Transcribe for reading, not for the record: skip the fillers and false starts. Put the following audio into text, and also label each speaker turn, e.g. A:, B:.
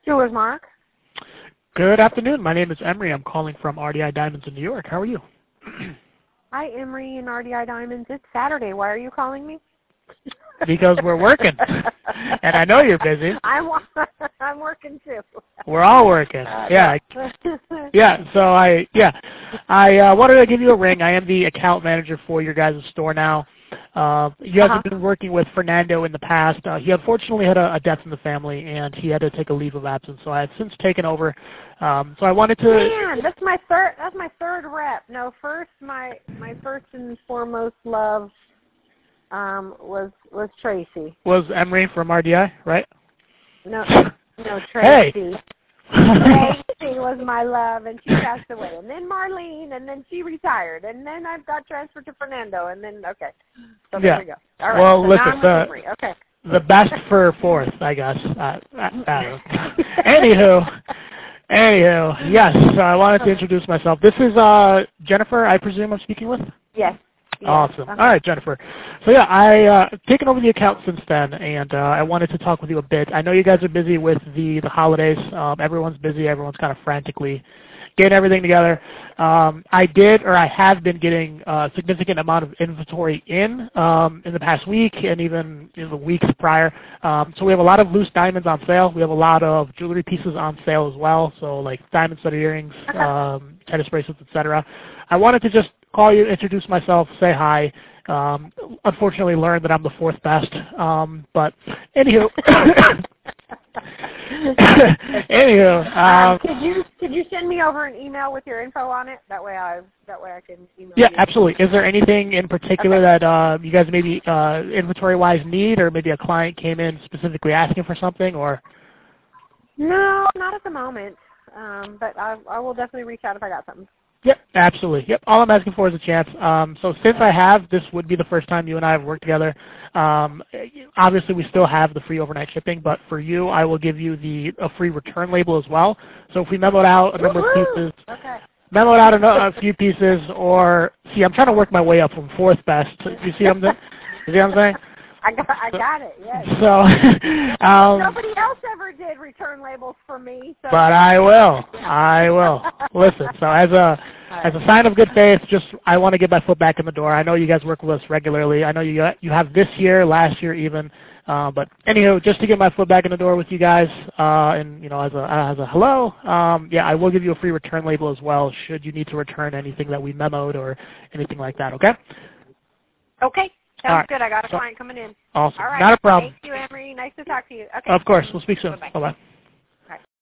A: Jewelers Mark.
B: Good afternoon. My name is Emery. I'm calling from RDI Diamonds in New York. How are you?
A: Hi, Emery and RDI Diamonds. It's Saturday. Why are you calling me?
B: Because we're working, and I know you're busy.
A: I'm working too.
B: We're all working. Yeah. So I wanted to give you a ring. I am the account manager for your guys' store now. You guys have been working with Fernando in the past. He unfortunately had a death in the family, and he had to take a leave of absence. So I have since taken over. So I wanted to.
A: Man, that's my third rep. No, first my first and foremost love was Tracy.
B: Was Emery from RDI, right?
A: No, Tracy.
B: Hey.
A: Tracy was my love, and she passed away. And then Marlene, and then she retired. And then I got transferred to Fernando, and then, okay. So there we go. All right.
B: Well,
A: so
B: listen,
A: okay.
B: The best for fourth, I guess. I don't know. Anywho, yes, so I wanted to introduce myself. This is Jennifer, I presume I'm speaking with?
A: Yes.
B: Awesome. All right, Jennifer. So yeah, I've taken over the account since then, and I wanted to talk with you a bit. I know you guys are busy with the holidays. Everyone's busy. Everyone's kind of frantically getting everything together. I have been getting a significant amount of inventory in the past week and even in the weeks prior. So we have a lot of loose diamonds on sale. We have a lot of jewelry pieces on sale as well, so like diamond studded earrings, tennis bracelets, etc. I wanted to just call you, introduce myself, say hi. Unfortunately, learned that I'm the fourth best. But anywho,
A: could you send me over an email with your info on it? That way I can email you.
B: Yeah, absolutely. Is there anything in particular that you guys maybe inventory-wise need, or maybe a client came in specifically asking for something, or?
A: No, not at the moment. But I will definitely reach out if I got something.
B: Yep, absolutely. Yep, all I'm asking for is a chance. So since this would be the first time you and I have worked together. Obviously, we still have the free overnight shipping, but for you, I will give you a free return label as well. So if we memoed out a number of pieces, memoed out a few pieces, or see, I'm trying to work my way up from fourth best. You see what I'm saying?
A: I got it, yes.
B: So,
A: nobody else ever did return labels for me. So.
B: But I will. Listen, so as a sign of good faith, I want to get my foot back in the door. I know you guys work with us regularly. I know you have this year, last year even. But anyhow, just to get my foot back in the door with you guys, and as a hello, I will give you a free return label as well, should you need to return anything that we memoed or anything like that. Okay?
A: Okay. Sounds good. I got a client coming in.
B: Awesome.
A: All right.
B: Not a problem.
A: Thank you, Emery. Nice to talk to you. Okay.
B: Of course. We'll speak soon. Bye-bye.